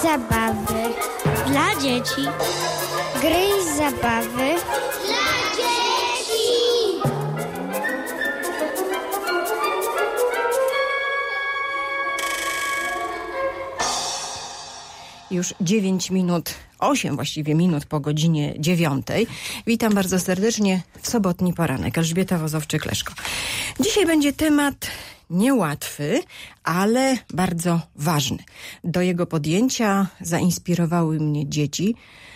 zabawy dla dzieci. Gry i zabawy dla dzieci. Już 8 właściwie minut po godzinie 9. Witam bardzo serdecznie w sobotni poranek. Elżbieta Wozowczyk-Leszko. Dzisiaj będzie temat niełatwy, ale bardzo ważny. Do jego podjęcia zainspirowały mnie dzieci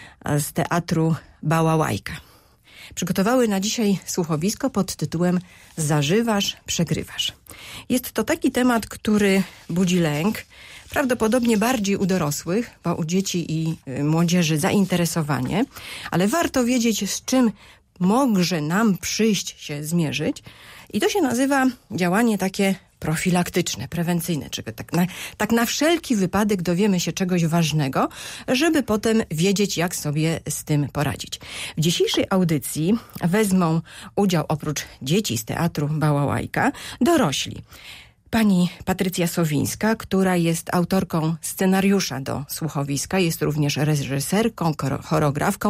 z teatru Bałałajka. Przygotowały na dzisiaj słuchowisko pod tytułem Zażywasz, przegrywasz. Jest to taki temat, który budzi lęk, prawdopodobnie bardziej u dorosłych, bo u dzieci i młodzieży zainteresowanie, ale warto wiedzieć, z czym może nam przyjść się zmierzyć. I to się nazywa działanie takie profilaktyczne, prewencyjne, czyli tak na wszelki wypadek dowiemy się czegoś ważnego, żeby potem wiedzieć, jak sobie z tym poradzić. W dzisiejszej audycji wezmą udział oprócz dzieci z teatru Bałałajka dorośli. Pani Patrycja Sowińska, która jest autorką scenariusza do słuchowiska, jest również reżyserką, choreografką,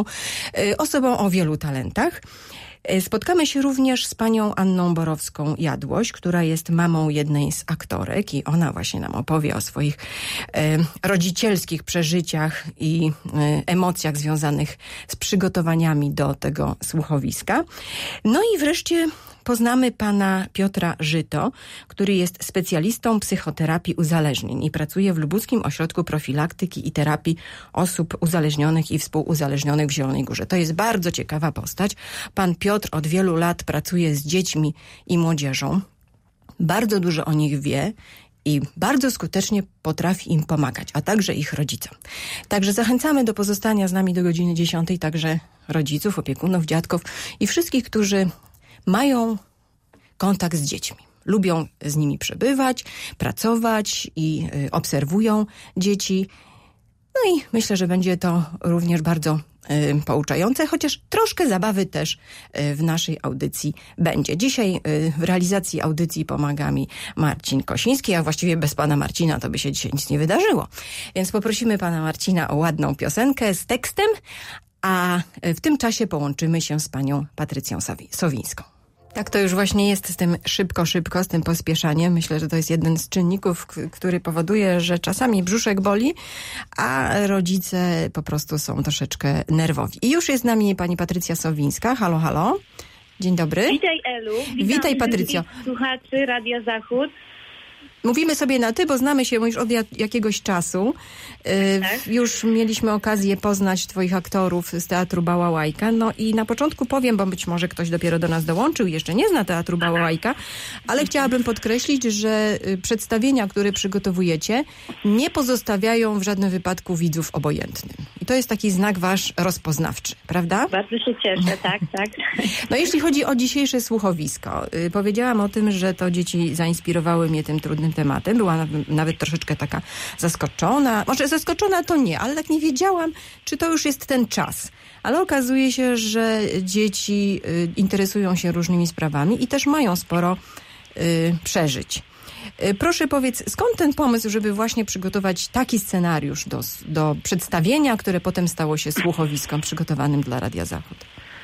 osobą o wielu talentach. Spotkamy się również z panią Anną Borowską-Jadłoś, która jest mamą jednej z aktorek i ona właśnie nam opowie o swoich rodzicielskich przeżyciach i emocjach związanych z przygotowaniami do tego słuchowiska. No i wreszcie poznamy pana Piotra Żyto, który jest specjalistą psychoterapii uzależnień i pracuje w Lubuskim Ośrodku Profilaktyki i Terapii Osób Uzależnionych i Współuzależnionych w Zielonej Górze. To jest bardzo ciekawa postać. Pan Piotr od wielu lat pracuje z dziećmi i młodzieżą. Bardzo dużo o nich wie i bardzo skutecznie potrafi im pomagać, a także ich rodzicom. Także zachęcamy do pozostania z nami do godziny 10, także rodziców, opiekunów, dziadków i wszystkich, którzy mają kontakt z dziećmi. Lubią z nimi przebywać, pracować i obserwują dzieci. No i myślę, że będzie to również bardzo pouczające, chociaż troszkę zabawy też w naszej audycji będzie. Dzisiaj w realizacji audycji pomaga mi Marcin Kosiński, a właściwie bez pana Marcina to by się dzisiaj nic nie wydarzyło. Więc poprosimy pana Marcina o ładną piosenkę z tekstem, a w tym czasie połączymy się z panią Patrycją Sowińską. Tak to już właśnie jest z tym szybko, z tym pospieszaniem. Myślę, że to jest jeden z czynników, który powoduje, że czasami brzuszek boli, a rodzice po prostu są troszeczkę nerwowi. I już jest z nami pani Patrycja Sowińska. Halo, halo. Dzień dobry. Witaj, Elu. Witaj, Patrycjo. Słuchaczy Radia Zachód. Mówimy sobie na ty, bo znamy się już od jakiegoś czasu. Tak? Już mieliśmy okazję poznać twoich aktorów z teatru Bałałajka. No i na początku powiem, bo być może ktoś dopiero do nas dołączył i jeszcze nie zna teatru Bałałajka, ale chciałabym podkreślić, że przedstawienia, które przygotowujecie, nie pozostawiają w żadnym wypadku widzów obojętnym. I to jest taki znak wasz rozpoznawczy, prawda? Bardzo się cieszę, tak. No jeśli chodzi o dzisiejsze słuchowisko, powiedziałam o tym, że to dzieci zainspirowały mnie tym trudnym tematem. Była nawet troszeczkę taka zaskoczona. Może zaskoczona to nie, ale tak nie wiedziałam, czy to już jest ten czas. Ale okazuje się, że dzieci interesują się różnymi sprawami i też mają sporo przeżyć. Proszę powiedz, skąd ten pomysł, żeby właśnie przygotować taki scenariusz do przedstawienia, które potem stało się słuchowiskiem przygotowanym dla Radia Zachód?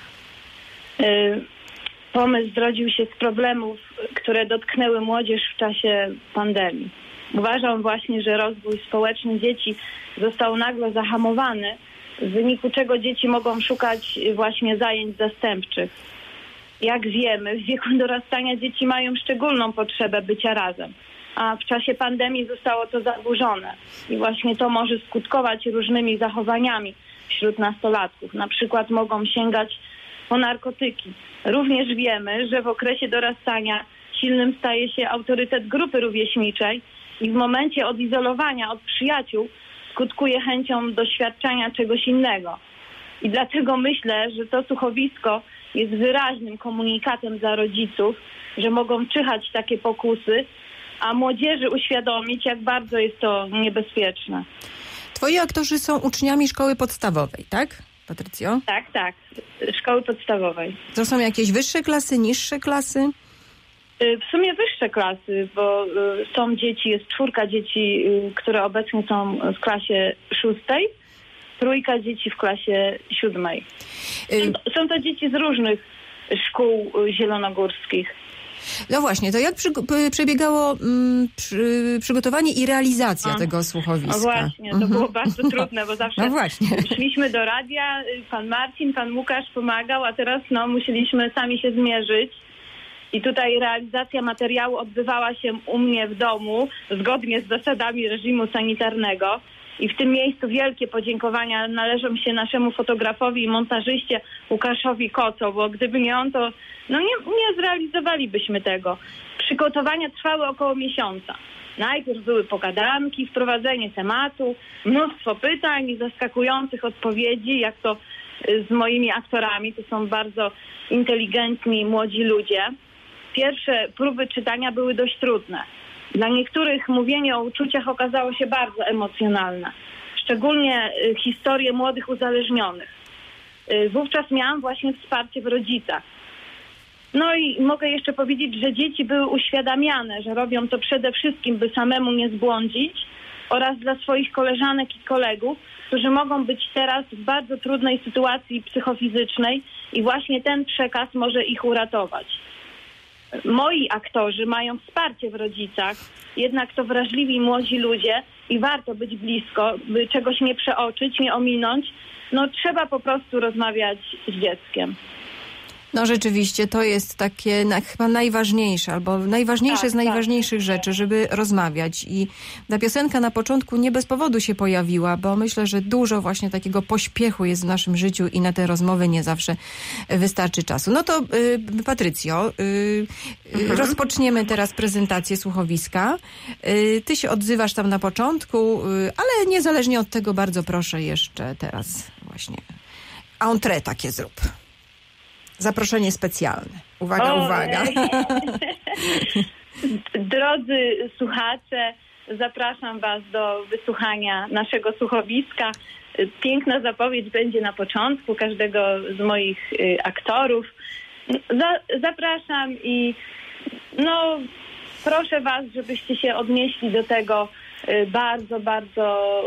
Pomysł zrodził się z problemów, które dotknęły młodzież w czasie pandemii. Uważam właśnie, że rozwój społeczny dzieci został nagle zahamowany, w wyniku czego dzieci mogą szukać właśnie zajęć zastępczych. Jak wiemy, w wieku dorastania dzieci mają szczególną potrzebę bycia razem, a w czasie pandemii zostało to zaburzone. I właśnie to może skutkować różnymi zachowaniami wśród nastolatków. Na przykład mogą sięgać po narkotyki. Również wiemy, że w okresie dorastania silnym staje się autorytet grupy rówieśniczej i w momencie odizolowania od przyjaciół skutkuje chęcią doświadczenia czegoś innego. I dlatego myślę, że to słuchowisko jest wyraźnym komunikatem dla rodziców, że mogą czyhać takie pokusy, a młodzieży uświadomić, jak bardzo jest to niebezpieczne. Twoi aktorzy są uczniami szkoły podstawowej, tak, Patrycjo? Tak. Szkoły podstawowej. To są jakieś wyższe klasy, niższe klasy? W sumie wyższe klasy, bo są dzieci, jest 4 dzieci, które obecnie są w klasie 6, 3 dzieci w klasie 7. Są to dzieci z różnych szkół zielonogórskich. No właśnie, to jak przebiegało przygotowanie i realizacja tego słuchowiska? No właśnie, to było bardzo trudne, bo zawsze szliśmy do radia, pan Marcin, pan Łukasz pomagał, a teraz musieliśmy sami się zmierzyć. I tutaj realizacja materiału odbywała się u mnie w domu, zgodnie z zasadami reżimu sanitarnego. I w tym miejscu wielkie podziękowania należą się naszemu fotografowi i montażyście Łukaszowi Koco, bo gdyby nie on, to nie zrealizowalibyśmy tego. Przygotowania trwały około miesiąca. Najpierw były pogadanki, wprowadzenie tematu, mnóstwo pytań i zaskakujących odpowiedzi, jak to z moimi aktorami. To są bardzo inteligentni, młodzi ludzie. Pierwsze próby czytania były dość trudne. Dla niektórych mówienie o uczuciach okazało się bardzo emocjonalne. Szczególnie historie młodych uzależnionych. Wówczas miałam właśnie wsparcie w rodzicach. No i mogę jeszcze powiedzieć, że dzieci były uświadamiane, że robią to przede wszystkim, by samemu nie zbłądzić, oraz dla swoich koleżanek i kolegów, którzy mogą być teraz w bardzo trudnej sytuacji psychofizycznej i właśnie ten przekaz może ich uratować. Moi aktorzy mają wsparcie w rodzicach, jednak to wrażliwi młodzi ludzie i warto być blisko, by czegoś nie przeoczyć, nie ominąć. Trzeba po prostu rozmawiać z dzieckiem. No rzeczywiście, to jest takie chyba najważniejsze, albo najważniejsze z najważniejszych rzeczy, żeby rozmawiać. I ta piosenka na początku nie bez powodu się pojawiła, bo myślę, że dużo właśnie takiego pośpiechu jest w naszym życiu i na te rozmowy nie zawsze wystarczy czasu. No to Patrycjo, rozpoczniemy teraz prezentację słuchowiska. Ty się odzywasz tam na początku, ale niezależnie od tego bardzo proszę jeszcze teraz właśnie entrée takie zrób. Zaproszenie specjalne. Uwaga, uwaga. Drodzy słuchacze, zapraszam Was do wysłuchania naszego słuchowiska. Piękna zapowiedź będzie na początku każdego z moich aktorów. Zapraszam i proszę Was, żebyście się odnieśli do tego bardzo, bardzo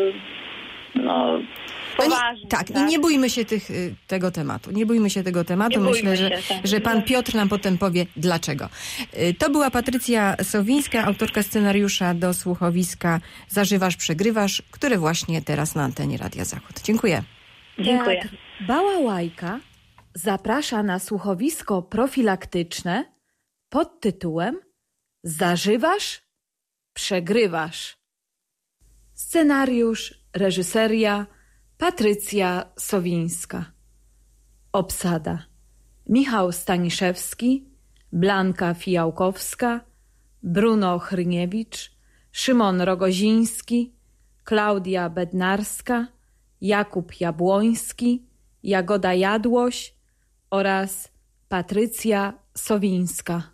poważnie. Tak, i nie bójmy się tego tematu. Nie bójmy się tego tematu. Myślę, że pan Piotr nam potem powie dlaczego. To była Patrycja Sowińska, autorka scenariusza do słuchowiska Zażywasz, przegrywasz, które właśnie teraz na antenie Radia Zachód. Dziękuję. Dziękuję. Teatr Bałałajka zaprasza na słuchowisko profilaktyczne pod tytułem Zażywasz, przegrywasz. Scenariusz, reżyseria Patrycja Sowińska. Obsada: Michał Staniszewski, Blanka Fijałkowska, Bruno Hryniewicz, Szymon Rogoziński, Klaudia Bednarska, Jakub Jabłoński, Jagoda Jadłoś oraz Patrycja Sowińska.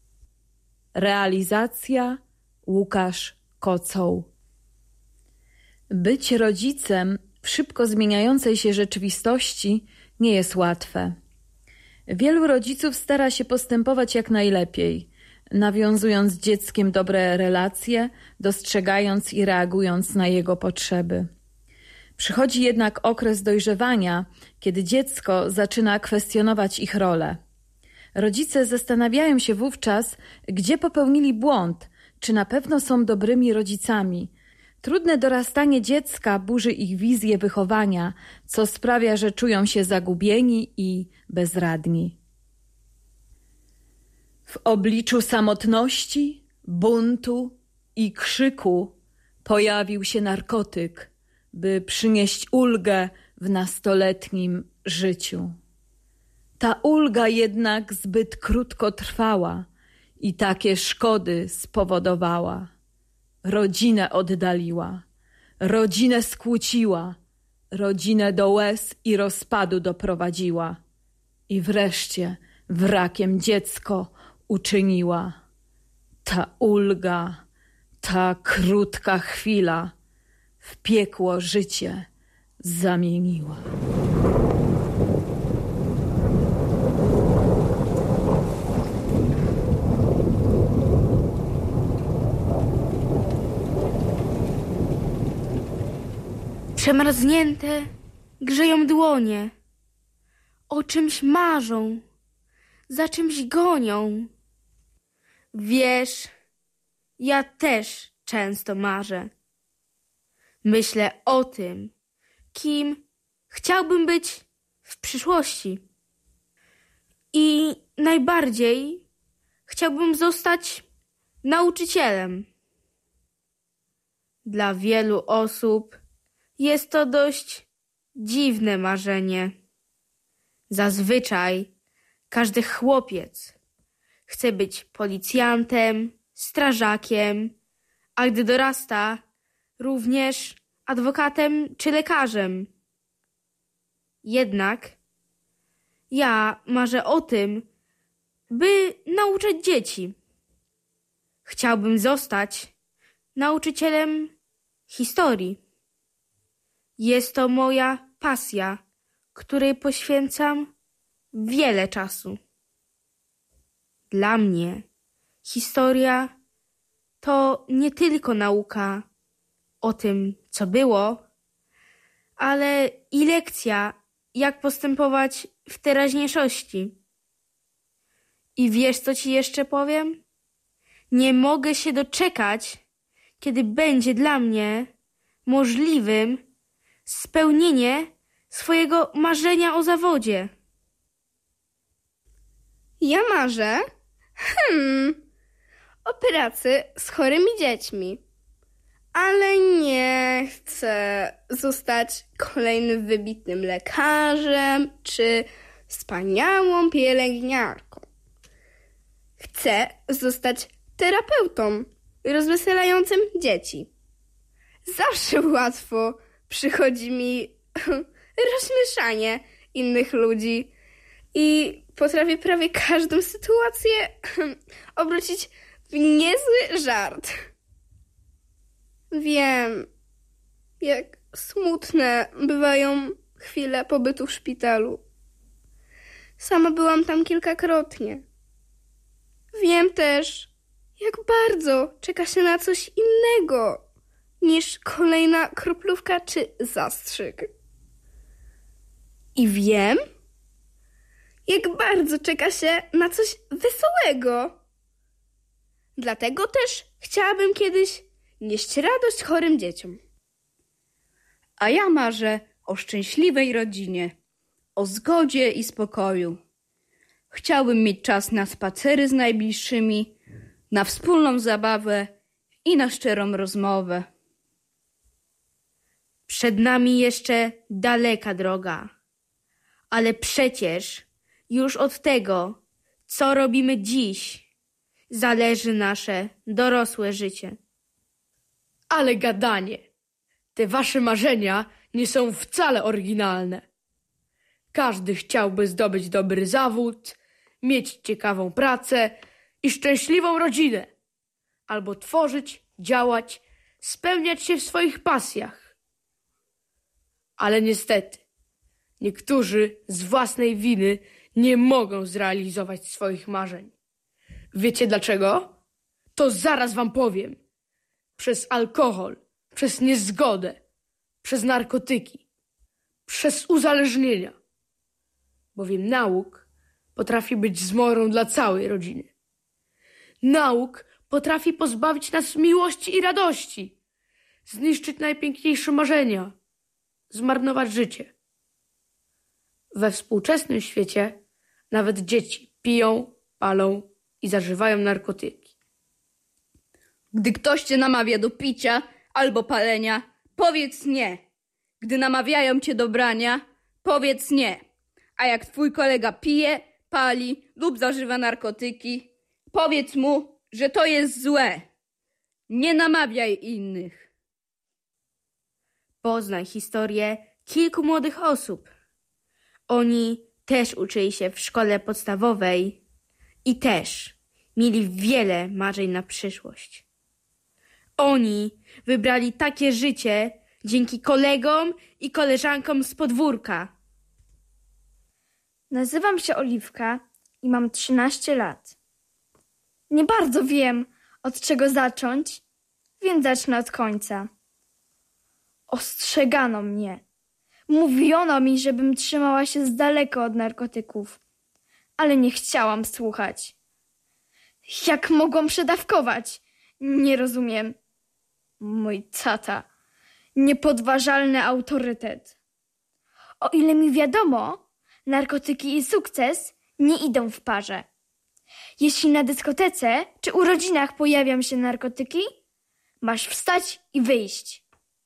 Realizacja Łukasz Kocoł. Być rodzicem w szybko zmieniającej się rzeczywistości nie jest łatwe. Wielu rodziców stara się postępować jak najlepiej, nawiązując z dzieckiem dobre relacje, dostrzegając i reagując na jego potrzeby. Przychodzi jednak okres dojrzewania, kiedy dziecko zaczyna kwestionować ich rolę. Rodzice zastanawiają się wówczas, gdzie popełnili błąd, czy na pewno są dobrymi rodzicami. Trudne dorastanie dziecka burzy ich wizję wychowania, co sprawia, że czują się zagubieni i bezradni. W obliczu samotności, buntu i krzyku pojawił się narkotyk, by przynieść ulgę w nastoletnim życiu. Ta ulga jednak zbyt krótko trwała i takie szkody spowodowała. Rodzinę oddaliła, rodzinę skłóciła, rodzinę do łez i rozpadu doprowadziła i wreszcie wrakiem dziecko uczyniła. Ta ulga, ta krótka chwila w piekło życie zamieniła. Przemarznięte grzeją dłonie, o czymś marzą, za czymś gonią. Wiesz, ja też często marzę. Myślę o tym, kim chciałbym być w przyszłości. I najbardziej chciałbym zostać nauczycielem. Dla wielu osób jest to dość dziwne marzenie. Zazwyczaj każdy chłopiec chce być policjantem, strażakiem, a gdy dorasta, również adwokatem czy lekarzem. Jednak ja marzę o tym, by nauczać dzieci. Chciałbym zostać nauczycielem historii. Jest to moja pasja, której poświęcam wiele czasu. Dla mnie historia to nie tylko nauka o tym, co było, ale i lekcja, jak postępować w teraźniejszości. I wiesz, co ci jeszcze powiem? Nie mogę się doczekać, kiedy będzie dla mnie możliwym spełnienie swojego marzenia o zawodzie. Ja marzę o pracy z chorymi dziećmi, ale nie chcę zostać kolejnym wybitnym lekarzem czy wspaniałą pielęgniarką. Chcę zostać terapeutą rozweselającym dzieci. Zawsze łatwo przychodzi mi rozśmieszanie innych ludzi i potrafię prawie każdą sytuację obrócić w niezły żart. Wiem, jak smutne bywają chwile pobytu w szpitalu. Sama byłam tam kilkakrotnie. Wiem też, jak bardzo czeka się na coś innego niż kolejna kroplówka czy zastrzyk. I wiem, jak bardzo czeka się na coś wesołego. Dlatego też chciałabym kiedyś nieść radość chorym dzieciom. A ja marzę o szczęśliwej rodzinie, o zgodzie i spokoju. Chciałbym mieć czas na spacery z najbliższymi, na wspólną zabawę i na szczerą rozmowę. Przed nami jeszcze daleka droga, ale przecież już od tego, co robimy dziś, zależy nasze dorosłe życie. Ale gadanie! Te wasze marzenia nie są wcale oryginalne. Każdy chciałby zdobyć dobry zawód, mieć ciekawą pracę i szczęśliwą rodzinę. Albo tworzyć, działać, spełniać się w swoich pasjach. Ale niestety, niektórzy z własnej winy nie mogą zrealizować swoich marzeń. Wiecie dlaczego? To zaraz wam powiem. Przez alkohol, przez niezgodę, przez narkotyki, przez uzależnienia. Bowiem nauk potrafi być zmorą dla całej rodziny. Nauk potrafi pozbawić nas miłości i radości, zniszczyć najpiękniejsze marzenia, zmarnować życie. We współczesnym świecie nawet dzieci piją, palą i zażywają narkotyki. Gdy ktoś cię namawia do picia albo palenia, powiedz nie. Gdy namawiają cię do brania, powiedz nie. A jak twój kolega pije, pali lub zażywa narkotyki, powiedz mu, że to jest złe. Nie namawiaj innych. Poznaj historię kilku młodych osób. Oni też uczyli się w szkole podstawowej i też mieli wiele marzeń na przyszłość. Oni wybrali takie życie dzięki kolegom i koleżankom z podwórka. Nazywam się Oliwka i mam 13 lat. Nie bardzo wiem, od czego zacząć, więc zacznę od końca. Ostrzegano mnie. Mówiono mi, żebym trzymała się z daleka od narkotyków, ale nie chciałam słuchać. Jak mogłam przedawkować? Nie rozumiem. Mój tata, niepodważalny autorytet. O ile mi wiadomo, narkotyki i sukces nie idą w parze. Jeśli na dyskotece czy urodzinach pojawią się narkotyki, masz wstać i wyjść.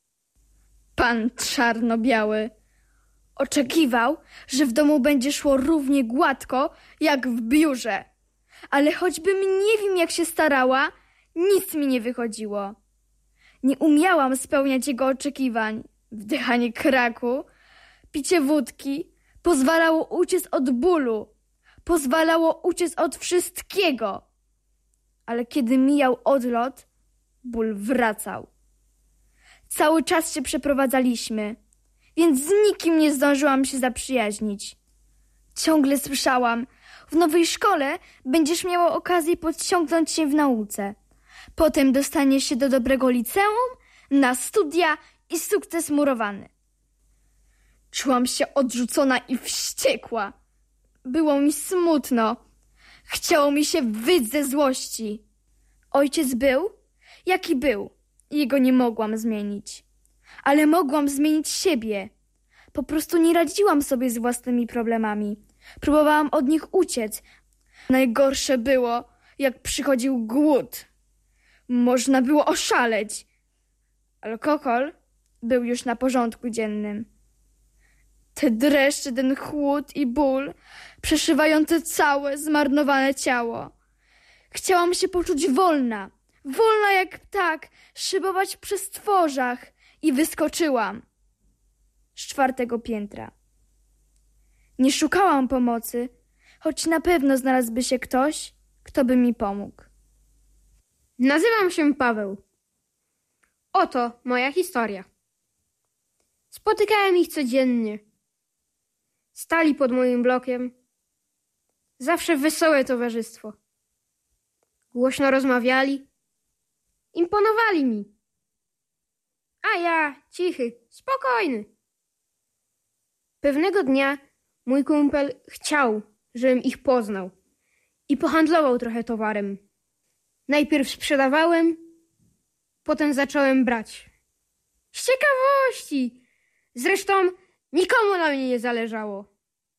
Pan czarno-biały oczekiwał, że w domu będzie szło równie gładko jak w biurze. Ale choćbym nie wiem jak się starała, nic mi nie wychodziło. Nie umiałam spełniać jego oczekiwań. Wdychanie kraku, picie wódki pozwalało uciec od bólu, pozwalało uciec od wszystkiego. Ale kiedy mijał odlot, ból wracał. Cały czas się przeprowadzaliśmy, więc z nikim nie zdążyłam się zaprzyjaźnić. Ciągle słyszałam, w nowej szkole będziesz miała okazję podciągnąć się w nauce. Potem dostaniesz się do dobrego liceum, na studia i sukces murowany. Czułam się odrzucona i wściekła. Było mi smutno. Chciało mi się wyć ze złości. Ojciec był, jaki był. Jego nie mogłam zmienić. Ale mogłam zmienić siebie. Po prostu nie radziłam sobie z własnymi problemami. Próbowałam od nich uciec. Najgorsze było, jak przychodził głód. Można było oszaleć. Alkohol był już na porządku dziennym. Te dreszcze, ten chłód i ból przeszywające całe zmarnowane ciało. Chciałam się poczuć wolna. Wolna jak ptak, szybować przy stworzach i wyskoczyłam z 4. piętra. Nie szukałam pomocy, choć na pewno znalazłby się ktoś, kto by mi pomógł. Nazywam się Paweł. Oto moja historia. Spotykałem ich codziennie. Stali pod moim blokiem. Zawsze wesołe towarzystwo. Głośno rozmawiali. Imponowali mi. A ja cichy, spokojny. Pewnego dnia mój kumpel chciał, żebym ich poznał i pohandlował trochę towarem. Najpierw sprzedawałem, potem zacząłem brać. Z ciekawości. Zresztą nikomu na mnie nie zależało.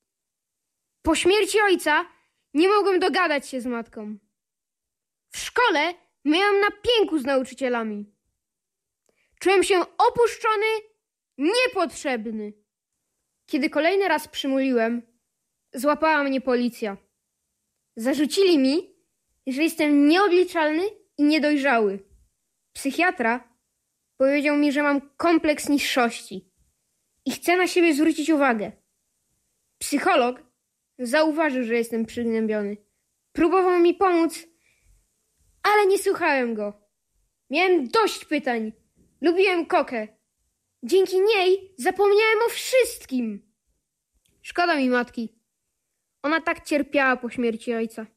Po śmierci ojca nie mogłem dogadać się z matką. W szkole miałem na pięku z nauczycielami. Czułem się opuszczony, niepotrzebny. Kiedy kolejny raz przymuliłem, złapała mnie policja. Zarzucili mi, że jestem nieobliczalny i niedojrzały. Psychiatra powiedział mi, że mam kompleks niższości i chce na siebie zwrócić uwagę. Psycholog zauważył, że jestem przygnębiony. Próbował mi pomóc, ale nie słuchałem go. Miałem dość pytań. Lubiłem kokę. Dzięki niej zapomniałem o wszystkim. Szkoda mi matki. Ona tak cierpiała po śmierci ojca.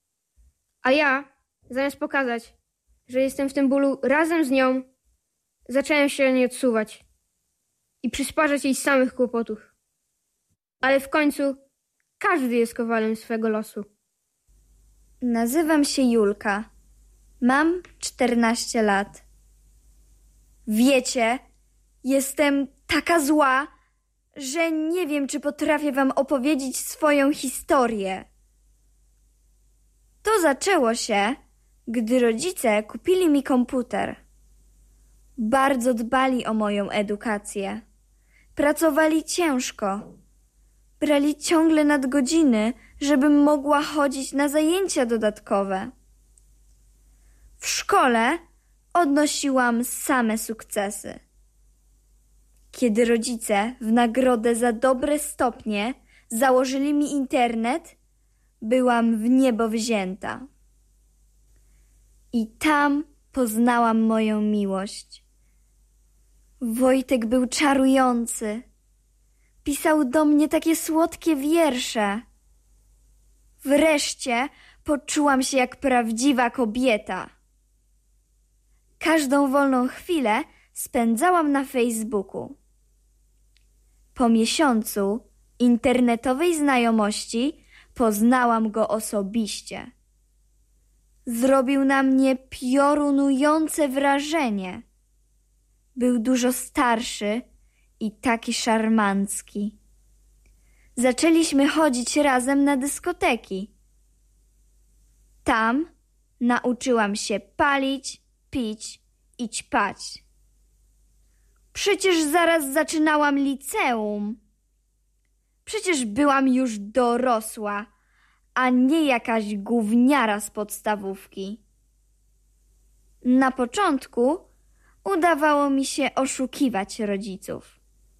A ja, zamiast pokazać, że jestem w tym bólu razem z nią, zacząłem się nie odsuwać i przysparzać jej samych kłopotów. Ale w końcu każdy jest kowalem swego losu. Nazywam się Julka. Mam 14 lat. Wiecie, jestem taka zła, że nie wiem, czy potrafię wam opowiedzieć swoją historię. To zaczęło się, gdy rodzice kupili mi komputer. Bardzo dbali o moją edukację. Pracowali ciężko. Brali ciągle nadgodziny, żebym mogła chodzić na zajęcia dodatkowe. W szkole odnosiłam same sukcesy. Kiedy rodzice w nagrodę za dobre stopnie założyli mi internet, byłam w niebo wzięta. I tam poznałam moją miłość. Wojtek był czarujący. Pisał do mnie takie słodkie wiersze. Wreszcie poczułam się jak prawdziwa kobieta. Każdą wolną chwilę spędzałam na Facebooku. Po miesiącu internetowej znajomości poznałam go osobiście. Zrobił na mnie piorunujące wrażenie. Był dużo starszy i taki szarmancki. Zaczęliśmy chodzić razem na dyskoteki. Tam nauczyłam się palić, pić i ćpać. Przecież zaraz zaczynałam liceum. Przecież byłam już dorosła, a nie jakaś gówniara z podstawówki. Na początku udawało mi się oszukiwać rodziców.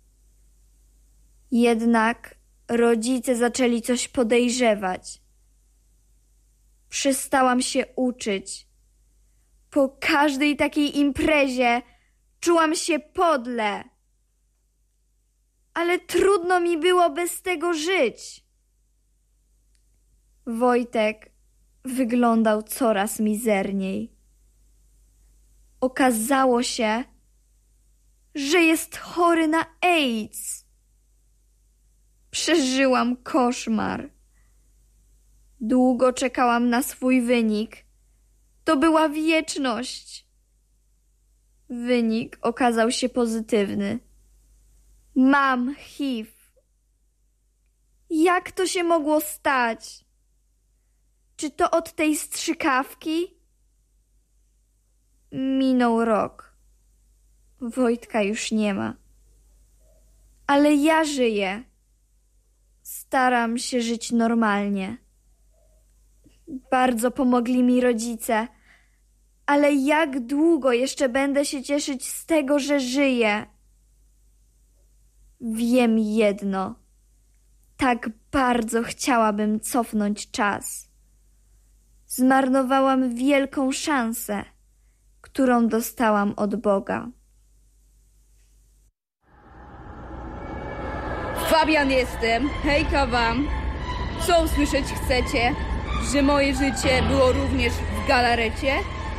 Jednak rodzice zaczęli coś podejrzewać. Przestałam się uczyć. Po każdej takiej imprezie czułam się podle. Ale trudno mi było bez tego żyć. Wojtek wyglądał coraz mizerniej. Okazało się, że jest chory na AIDS. Przeżyłam koszmar. Długo czekałam na swój wynik. To była wieczność. Wynik okazał się pozytywny. Mam HIV. Jak to się mogło stać? Czy to od tej strzykawki? Minął rok. Wojtka już nie ma. Ale ja żyję. Staram się żyć normalnie. Bardzo pomogli mi rodzice. Ale jak długo jeszcze będę się cieszyć z tego, że żyję? Wiem jedno. Tak bardzo chciałabym cofnąć czas. Zmarnowałam wielką szansę, którą dostałam od Boga. Fabian jestem, hejka wam. Co usłyszeć chcecie? Że moje życie było również w galarecie?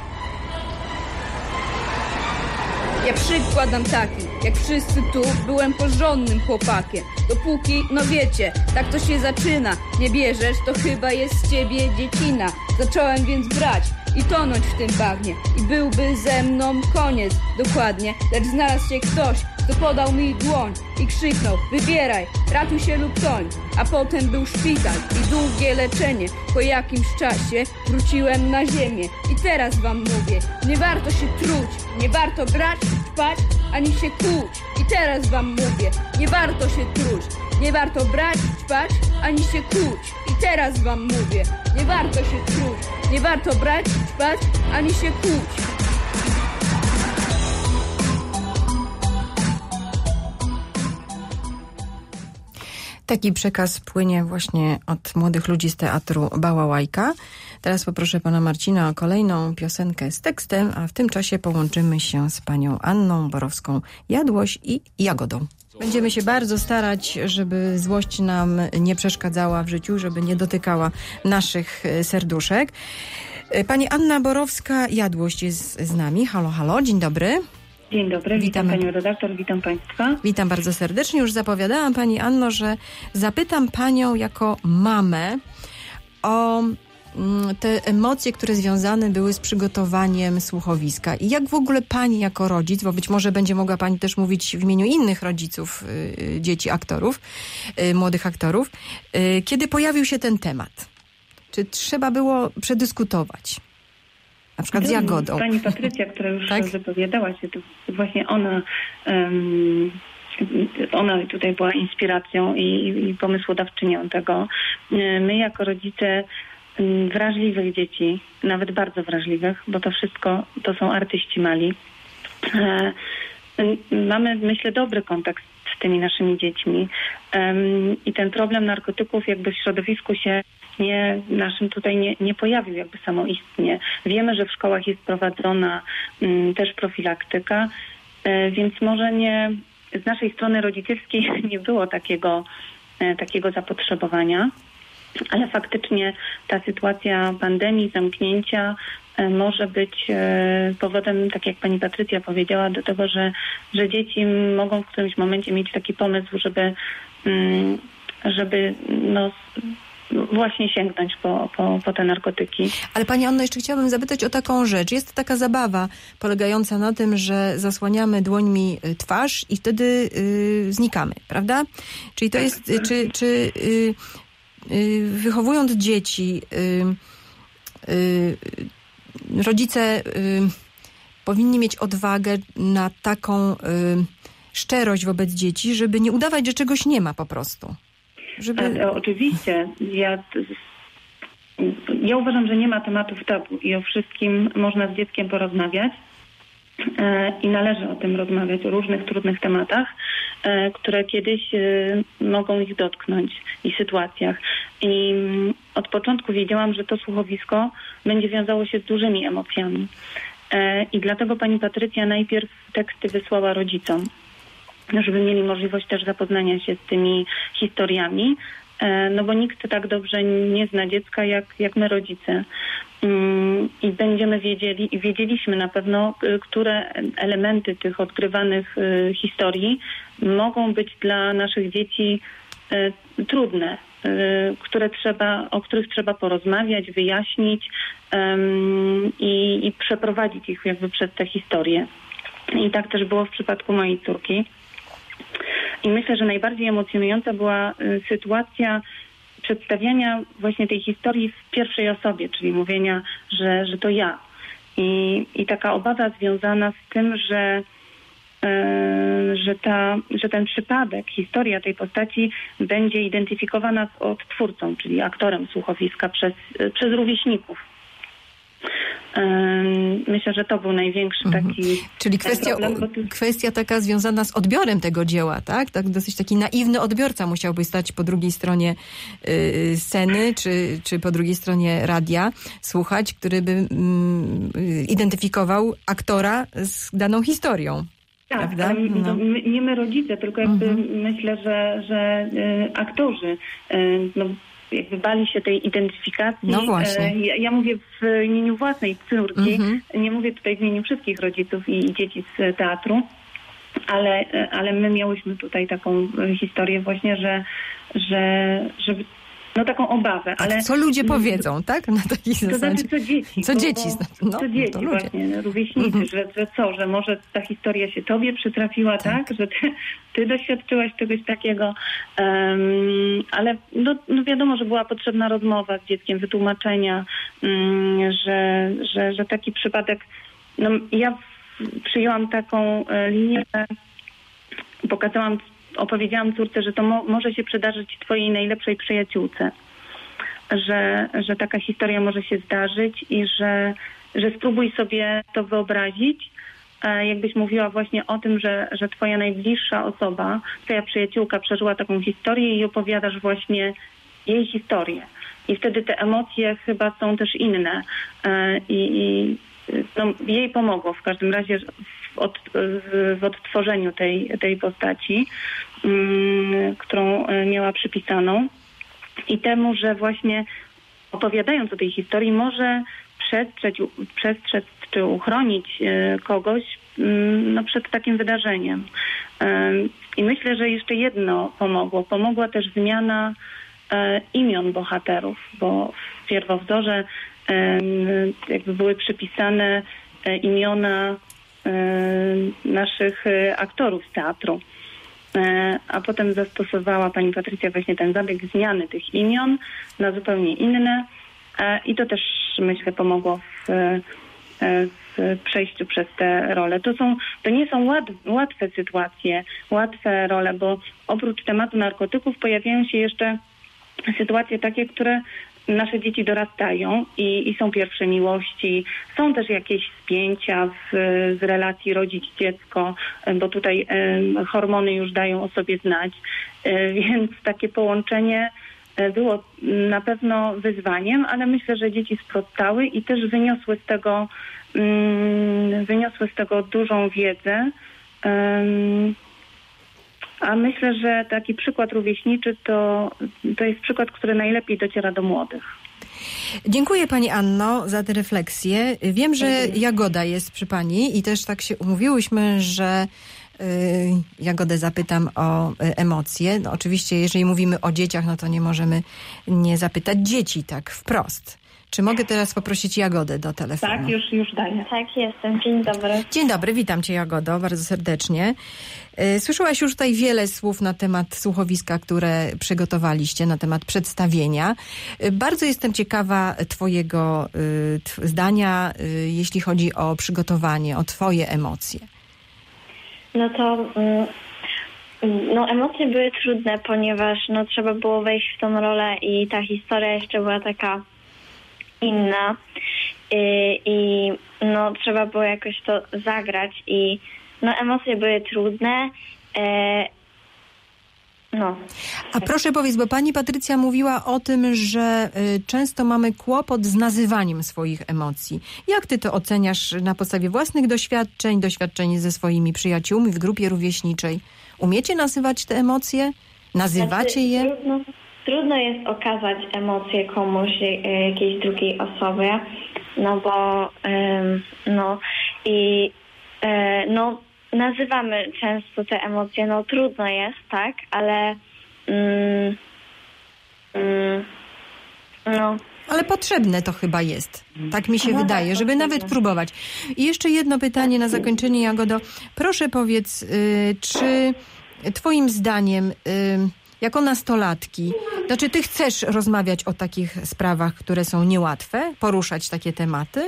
Ja przykład dam taki, jak wszyscy tu byłem porządnym chłopakiem. Dopóki, no wiecie, tak to się zaczyna. Nie bierzesz, to chyba jest z ciebie dziecina. Zacząłem więc brać i tonąć w tym bagnie. I byłby ze mną koniec, dokładnie. Lecz znalazł się ktoś, kto podał mi dłoń i krzyknął: wybieraj, ratuj się lub toń. A potem był szpital i długie leczenie. Po jakimś czasie wróciłem na ziemię. I teraz wam mówię, nie warto się truć, nie warto brać, ćpać, ani się kłuć. I teraz wam mówię, nie warto się truć, nie warto brać, ćpać, ani się kłuć. I teraz wam mówię, nie warto się truć, nie warto brać, ćpać, ani się kłuć. Taki przekaz płynie właśnie od młodych ludzi z teatru Bałałajka. Teraz poproszę pana Marcina o kolejną piosenkę z tekstem, a w tym czasie połączymy się z panią Anną Borowską-Jadłoś i Jagodą. Będziemy się bardzo starać, żeby złość nam nie przeszkadzała w życiu, żeby nie dotykała naszych serduszek. Pani Anna Borowska-Jadłoś jest z nami. Halo, halo, dzień dobry. Dzień dobry, witam panią redaktor, witam państwa. Witam bardzo serdecznie. Już zapowiadałam pani Anno, że zapytam panią jako mamę o te emocje, które związane były z przygotowaniem słuchowiska. I jak w ogóle pani jako rodzic, bo być może będzie mogła pani też mówić w imieniu innych rodziców dzieci aktorów, młodych aktorów, kiedy pojawił się ten temat? Czy trzeba było przedyskutować? Na przykład z Jagodą. Pani Patrycja, która już tak? wypowiadała się, to właśnie ona tutaj była inspiracją i pomysłodawczynią tego. My jako rodzice wrażliwych dzieci, nawet bardzo wrażliwych, bo to wszystko to są artyści mali, mamy, myślę, dobry kontakt z tymi naszymi dziećmi i ten problem narkotyków jakby w środowisku się naszym tutaj nie pojawił jakby samoistnie. Wiemy, że w szkołach jest prowadzona też profilaktyka, więc może z naszej strony rodzicielskiej nie było takiego zapotrzebowania. ale faktycznie ta sytuacja pandemii, zamknięcia może być powodem, tak jak pani Patrycja powiedziała, do tego, że dzieci mogą w którymś momencie mieć taki pomysł, żeby właśnie sięgnąć po te narkotyki. Ale pani Anno, jeszcze chciałabym zapytać o taką rzecz. Jest taka zabawa polegająca na tym, że zasłaniamy dłońmi twarz i wtedy znikamy, prawda? Czyli to jest, czy wychowując dzieci, rodzice powinni mieć odwagę na taką szczerość wobec dzieci, żeby nie udawać, że czegoś nie ma po prostu. Oczywiście. Ja uważam, że nie ma tematów tabu i o wszystkim można z dzieckiem porozmawiać i należy o tym rozmawiać, o różnych trudnych tematach, które kiedyś mogą ich dotknąć i sytuacjach. I od początku wiedziałam, że to słuchowisko będzie wiązało się z dużymi emocjami. I dlatego pani Patrycja najpierw teksty wysłała rodzicom, żeby mieli możliwość też zapoznania się z tymi historiami, no bo nikt tak dobrze nie zna dziecka jak my rodzice. I będziemy wiedzieli i wiedzieliśmy na pewno, które elementy tych odgrywanych historii mogą być dla naszych dzieci trudne, o których trzeba porozmawiać, wyjaśnić i przeprowadzić ich jakby przez te historie. I tak też było w przypadku mojej córki. I myślę, że najbardziej emocjonująca była sytuacja przedstawiania właśnie tej historii w pierwszej osobie, czyli mówienia, że to ja. I taka obawa związana z tym, że ten przypadek, historia tej postaci będzie identyfikowana z odtwórcą, czyli aktorem słuchowiska przez rówieśników. Myślę, że to był największy taki... Czyli kwestia taka związana z odbiorem tego dzieła, tak? Tak, dosyć taki naiwny odbiorca musiałby stać po drugiej stronie sceny, czy po drugiej stronie radia, słuchać, który by identyfikował aktora z daną historią. Tak, prawda? Nie my rodzice, tylko jakby myślę, że aktorzy jakby bali się tej identyfikacji. No właśnie. Ja mówię w imieniu własnej córki, nie mówię tutaj w imieniu wszystkich rodziców i dzieci z teatru, ale my miałyśmy tutaj taką historię właśnie, że taką obawę. Ale co ludzie powiedzą, tak? Na takiej zasadzie. To znaczy, co dzieci. Co dzieci Właśnie, rówieśnicy, że może ta historia się tobie przytrafiła, tak? Że ty doświadczyłaś czegoś takiego. Ale wiadomo, że była potrzebna rozmowa z dzieckiem, wytłumaczenia, że taki przypadek... ja przyjęłam taką linię, opowiedziałam córce, że to może się przydarzyć twojej najlepszej przyjaciółce, że taka historia może się zdarzyć i że spróbuj sobie to wyobrazić, jakbyś mówiła właśnie o tym, że twoja najbliższa osoba, twoja przyjaciółka przeżyła taką historię i opowiadasz właśnie jej historię. I wtedy te emocje chyba są też inne. Jej pomogło w każdym razie w odtworzeniu tej postaci, którą miała przypisaną i temu, że właśnie opowiadając o tej historii może przestrzec czy uchronić kogoś przed takim wydarzeniem. I myślę, że jeszcze jedno pomogło. Pomogła też zmiana imion bohaterów, bo w pierwowzorze jakby były przypisane imiona naszych aktorów z teatru. A potem zastosowała pani Patrycja właśnie ten zabieg zmiany tych imion na zupełnie inne i to też myślę pomogło w przejściu przez te role. To nie są łatwe sytuacje, łatwe role, bo oprócz tematu narkotyków pojawiają się jeszcze sytuacje takie, które nasze dzieci dorastają i są pierwsze miłości, są też jakieś spięcia z relacji rodzic-dziecko, bo tutaj hormony już dają o sobie znać, więc takie połączenie było na pewno wyzwaniem, ale myślę, że dzieci sprostały i też wyniosły z tego dużą wiedzę, A myślę, że taki przykład rówieśniczy to jest przykład, który najlepiej dociera do młodych. Dziękuję Pani Anno za te refleksje. Wiem, że Jagoda jest przy Pani i też tak się umówiłyśmy, że Jagodę zapytam o emocje. No, oczywiście, jeżeli mówimy o dzieciach, no to nie możemy nie zapytać dzieci tak wprost. Czy mogę teraz poprosić Jagodę do telefonu? Tak, już daję. Tak, jestem. Dzień dobry. Dzień dobry, witam Cię Jagodo, bardzo serdecznie. Słyszałaś już tutaj wiele słów na temat słuchowiska, które przygotowaliście, na temat przedstawienia. Bardzo jestem ciekawa Twojego zdania, jeśli chodzi o przygotowanie, o Twoje emocje. No to emocje były trudne, ponieważ trzeba było wejść w tą rolę i ta historia jeszcze była taka inna i trzeba było jakoś to zagrać i emocje były trudne. A proszę powiedz, bo pani Patrycja mówiła o tym, że często mamy kłopot z nazywaniem swoich emocji. Jak ty to oceniasz na podstawie własnych doświadczeń ze swoimi przyjaciółmi w grupie rówieśniczej? Umiecie nazywać te emocje? Nazywacie je? Trudno jest okazać emocje komuś, jakiejś drugiej osobie, nazywamy często te emocje, trudno jest, tak, ale Ale potrzebne to chyba jest. Tak mi się wydaje, żeby nawet próbować. I jeszcze jedno pytanie na zakończenie, Jagodo. Proszę powiedz, czy twoim zdaniem jako nastolatki, znaczy ty chcesz rozmawiać o takich sprawach, które są niełatwe, poruszać takie tematy?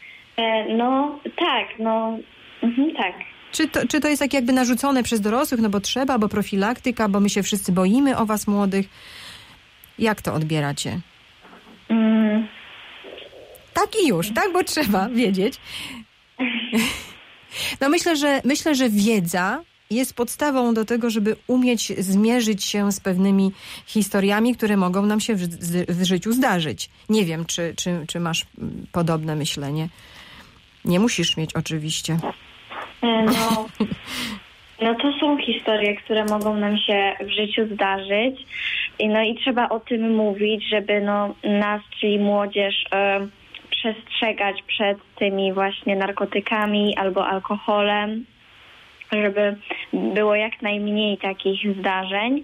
Tak. Czy to jest tak jakby narzucone przez dorosłych, bo trzeba, bo profilaktyka, bo my się wszyscy boimy o was młodych? Jak to odbieracie? Tak i już, tak? Bo trzeba wiedzieć. Myślę, że wiedza jest podstawą do tego, żeby umieć zmierzyć się z pewnymi historiami, które mogą nam się w życiu zdarzyć. Nie wiem, czy masz podobne myślenie. Nie musisz mieć oczywiście. To są historie, które mogą nam się w życiu zdarzyć i trzeba o tym mówić, żeby nas, czyli młodzież, przestrzegać przed tymi właśnie narkotykami albo alkoholem, żeby było jak najmniej takich zdarzeń.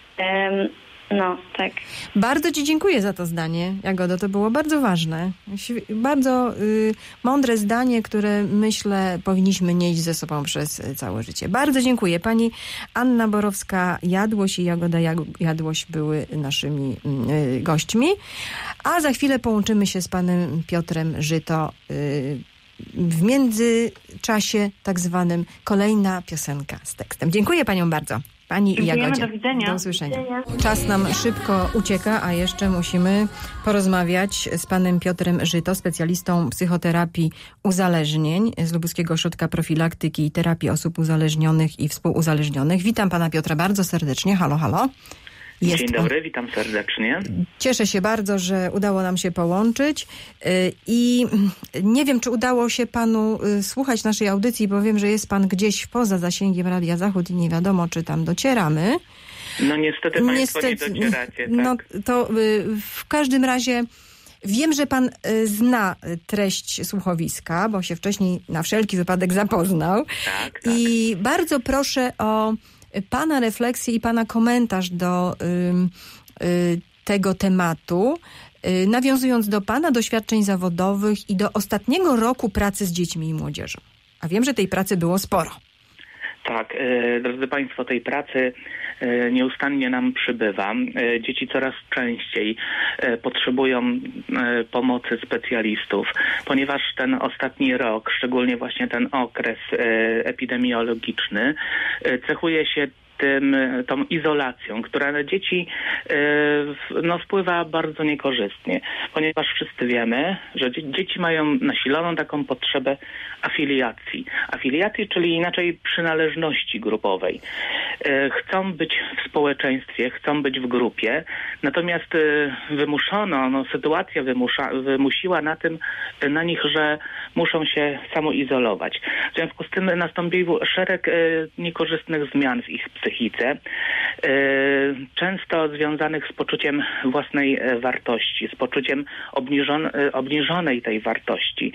Tak. Bardzo ci dziękuję za to zdanie, Jagodo. To było bardzo ważne. Bardzo mądre zdanie, które myślę powinniśmy nieść ze sobą przez całe życie. Bardzo dziękuję. Pani Anna Borowska-Jadłoś i Jagoda Jadłoś były naszymi gośćmi. A za chwilę połączymy się z panem Piotrem Żyto. W międzyczasie tak zwanym kolejna piosenka z tekstem. Dziękuję paniom bardzo. Pani i Jagodzie. Do widzenia. Do usłyszenia. Czas nam szybko ucieka, a jeszcze musimy porozmawiać z panem Piotrem Żyto, specjalistą psychoterapii uzależnień z Lubuskiego Ośrodka Profilaktyki i Terapii Osób Uzależnionych i Współuzależnionych. Witam pana Piotra bardzo serdecznie. Halo, halo. Dzień dobry, witam serdecznie. Cieszę się bardzo, że udało nam się połączyć i nie wiem, czy udało się panu słuchać naszej audycji, bo wiem, że jest pan gdzieś poza zasięgiem Radia Zachód i nie wiadomo, czy tam docieramy. Niestety państwo nie docieracie. Tak? To w każdym razie wiem, że pan zna treść słuchowiska, bo się wcześniej na wszelki wypadek zapoznał. Tak. I bardzo proszę o pana refleksję i pana komentarz do tego tematu, nawiązując do pana doświadczeń zawodowych i do ostatniego roku pracy z dziećmi i młodzieżą. A wiem, że tej pracy było sporo. Tak, drodzy państwo, tej pracy nieustannie nam przybywa. Dzieci coraz częściej potrzebują pomocy specjalistów, ponieważ ten ostatni rok, szczególnie właśnie ten okres epidemiologiczny, cechuje się tą izolacją, która na dzieci wpływa bardzo niekorzystnie, ponieważ wszyscy wiemy, że dzieci mają nasiloną taką potrzebę afiliacji, czyli inaczej przynależności grupowej. Chcą być w społeczeństwie, chcą być w grupie, natomiast sytuacja wymusiła na nich, że muszą się samoizolować. W związku z tym nastąpił szereg niekorzystnych zmian w ich psychice. psychice, często związanych z poczuciem własnej wartości, z poczuciem obniżonej tej wartości,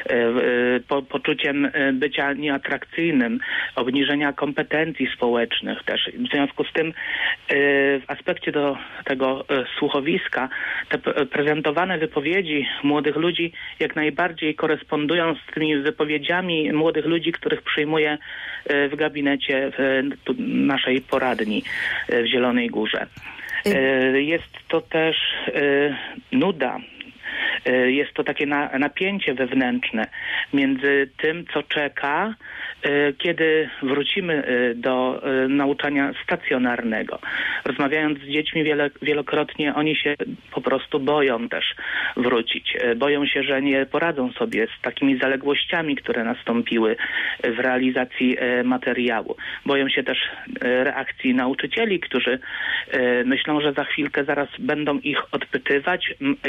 poczuciem bycia nieatrakcyjnym, obniżenia kompetencji społecznych też. W związku z tym w aspekcie do tego słuchowiska te prezentowane wypowiedzi młodych ludzi jak najbardziej korespondują z tymi wypowiedziami młodych ludzi, których przyjmuję w gabinecie w naszej poradni w Zielonej Górze. Jest to też nuda. Jest to takie napięcie wewnętrzne między tym, co czeka, kiedy wrócimy do nauczania stacjonarnego. Rozmawiając z dziećmi wielokrotnie, oni się po prostu boją też wrócić. Boją się, że nie poradzą sobie z takimi zaległościami, które nastąpiły w realizacji materiału. Boją się też reakcji nauczycieli, którzy myślą, że za chwilkę zaraz będą ich odpytywać,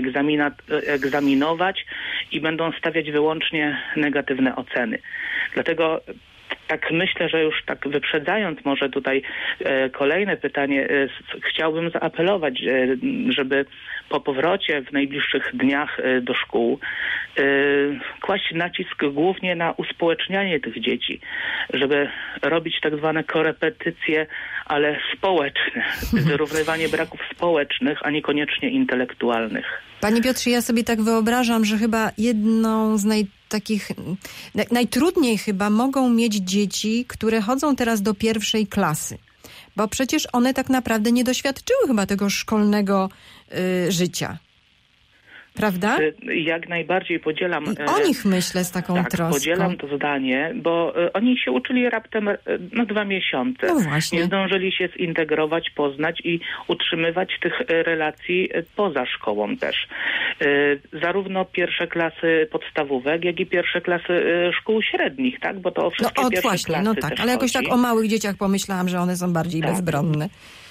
egzaminować i będą stawiać wyłącznie negatywne oceny. Dlatego tak myślę, że już tak wyprzedzając może tutaj kolejne pytanie, chciałbym zaapelować, żeby po powrocie w najbliższych dniach do szkół kłaść nacisk głównie na uspołecznianie tych dzieci, żeby robić tak zwane korepetycje, ale społeczne, wyrównywanie braków społecznych, a niekoniecznie intelektualnych. Panie Piotrze, ja sobie tak wyobrażam, że chyba jedną z najtrudniej chyba mogą mieć dzieci, które chodzą teraz do 1. klasy. Bo przecież one tak naprawdę nie doświadczyły chyba tego szkolnego życia. Prawda? Jak najbardziej podzielam... I o nich myślę z taką troską. Podzielam to zdanie, bo oni się uczyli raptem 2 miesiące. No właśnie. Nie zdążyli się zintegrować, poznać i utrzymywać tych relacji poza szkołą też. Zarówno 1. klasy podstawówek, jak i 1. klasy szkół średnich, tak? Bo to o wszystkie pierwsze właśnie, klasy no tak, też ale jakoś chodzi. tak o małych dzieciach pomyślałam, że one są bardziej bezbronne.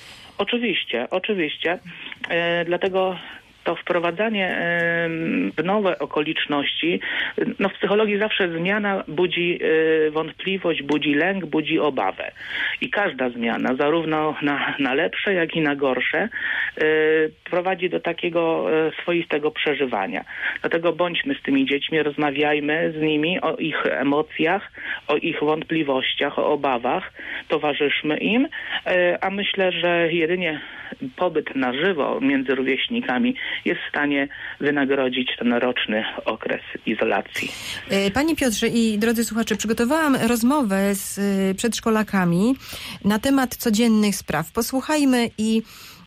Oczywiście. Dlatego to wprowadzanie w nowe okoliczności, w psychologii zawsze zmiana budzi wątpliwość, budzi lęk, budzi obawę. I każda zmiana, zarówno na lepsze, jak i na gorsze, prowadzi do takiego swoistego przeżywania. Dlatego bądźmy z tymi dziećmi, rozmawiajmy z nimi o ich emocjach, o ich wątpliwościach, o obawach, towarzyszmy im, a myślę, że jedynie pobyt na żywo między rówieśnikami jest w stanie wynagrodzić ten roczny okres izolacji. Panie Piotrze i drodzy słuchacze, przygotowałam rozmowę z przedszkolakami na temat codziennych spraw. Posłuchajmy i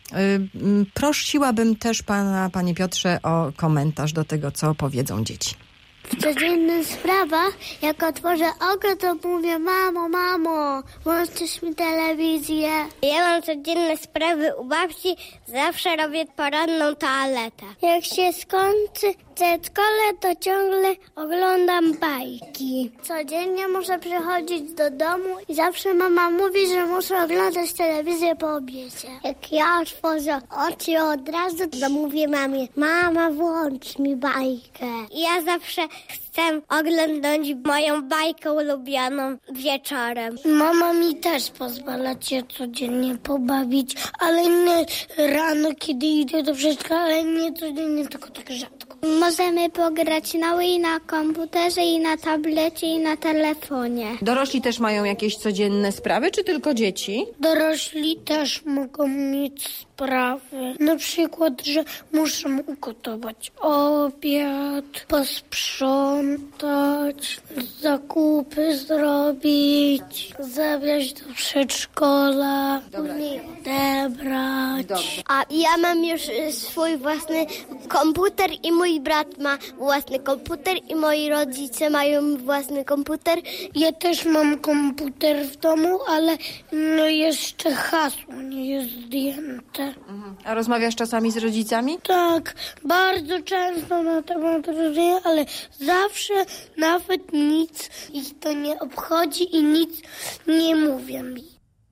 prosiłabym też pana, panie Piotrze, o komentarz do tego, co powiedzą dzieci. W codziennych sprawach, jak otworzę oko, to mówię: mamo, włączysz mi telewizję. Ja mam codzienne sprawy u babci, zawsze robię poranną toaletę. Jak się skończy przedszkole, to ciągle oglądam bajki. Codziennie muszę przychodzić do domu i zawsze mama mówi, że muszę oglądać telewizję po obiedzie. Jak ja otworzę oczy od razu, to mówię mamie: mama, włącz mi bajkę. I ja zawsze chcę oglądać moją bajkę ulubioną wieczorem. Mama mi też pozwala się codziennie pobawić, ale nie rano, kiedy idę do przedszkola, ale nie codziennie, tylko tak rzadko. Możemy pograć i na komputerze, i na tablecie, i na telefonie. Dorośli też mają jakieś codzienne sprawy, czy tylko dzieci? Dorośli też mogą mieć sprawy. Na przykład, że muszę ugotować obiad, posprzątać, zakupy zrobić, zabrać do przedszkola, później odebrać. A ja mam już swój własny komputer i mój brat ma własny komputer i moi rodzice mają własny komputer. Ja też mam komputer w domu, ale jeszcze hasło nie jest zdjęte. A rozmawiasz czasami z rodzicami? Tak, bardzo często na temat rodziny, ale zawsze nawet nic ich to nie obchodzi i nic nie mówią mi.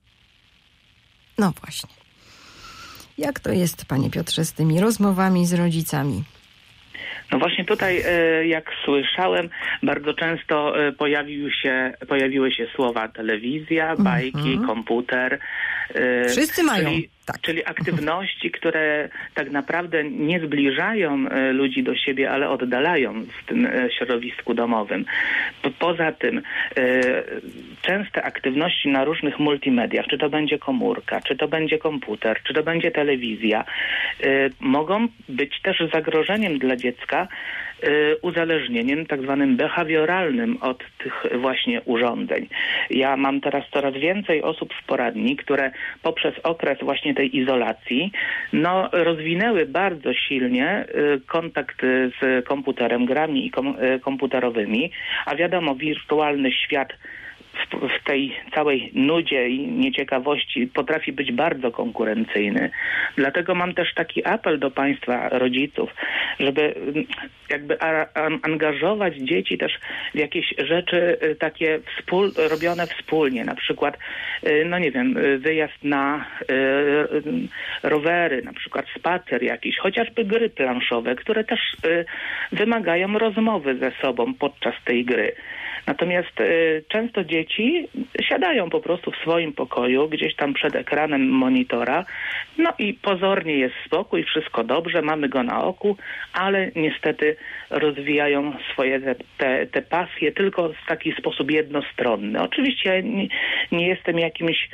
No właśnie. Jak to jest, panie Piotrze, z tymi rozmowami z rodzicami? No właśnie tutaj, jak słyszałem, bardzo często pojawiły się słowa telewizja, bajki, komputer. Wszyscy mają. Czyli aktywności, które tak naprawdę nie zbliżają ludzi do siebie, ale oddalają w tym środowisku domowym. Poza tym częste aktywności na różnych multimediach, czy to będzie komórka, czy to będzie komputer, czy to będzie telewizja, mogą być też zagrożeniem dla dziecka, uzależnieniem tak zwanym behawioralnym od tych właśnie urządzeń. Ja mam teraz coraz więcej osób w poradni, które poprzez okres właśnie tej izolacji rozwinęły bardzo silnie kontakt z komputerem, grami komputerowymi, a wiadomo, wirtualny świat w tej całej nudzie i nieciekawości potrafi być bardzo konkurencyjny. Dlatego mam też taki apel do państwa rodziców, żeby jakby angażować dzieci też w jakieś rzeczy takie robione wspólnie. Na przykład, wyjazd na rowery, na przykład spacer jakiś, chociażby gry planszowe, które też wymagają rozmowy ze sobą podczas tej gry. Natomiast często dzieci siadają po prostu w swoim pokoju, gdzieś tam przed ekranem monitora, i pozornie jest spokój, wszystko dobrze, mamy go na oku, ale niestety rozwijają swoje te pasje tylko w taki sposób jednostronny. Oczywiście nie jestem jakimś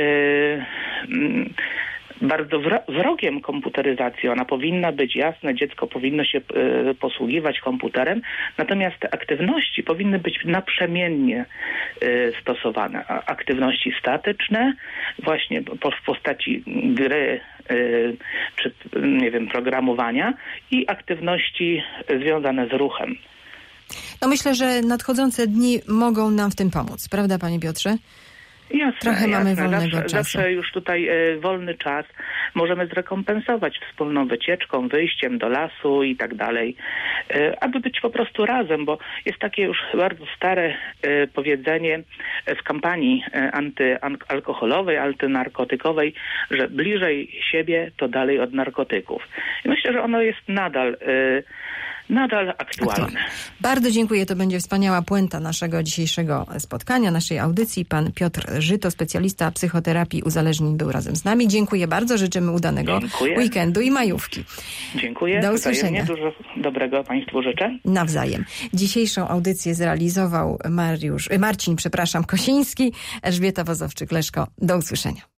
bardzo wrogiem komputeryzacji. Ona powinna być jasne, dziecko powinno się posługiwać komputerem, natomiast te aktywności powinny być naprzemiennie stosowane. Aktywności statyczne, właśnie w postaci gry czy programowania i aktywności związane z ruchem. Myślę, że nadchodzące dni mogą nam w tym pomóc. Prawda, panie Piotrze? Jasne, trochę mamy wolnego czasu. Zawsze już tutaj wolny czas możemy zrekompensować wspólną wycieczką, wyjściem do lasu i tak dalej, aby być po prostu razem, bo jest takie już bardzo stare powiedzenie w kampanii antyalkoholowej, antynarkotykowej, że bliżej siebie to dalej od narkotyków. I myślę, że ono jest nadal aktualne. Bardzo dziękuję. To będzie wspaniała puenta naszego dzisiejszego spotkania, naszej audycji. Pan Piotr Żyto, specjalista psychoterapii uzależnień, był razem z nami. Dziękuję bardzo. Życzymy udanego weekendu i majówki. Dziękuję. Do usłyszenia. Dużo dobrego państwu życzę. Nawzajem. Dzisiejszą audycję zrealizował Marcin Kosiński, Elżbieta Wozowczyk-Leszko. Do usłyszenia.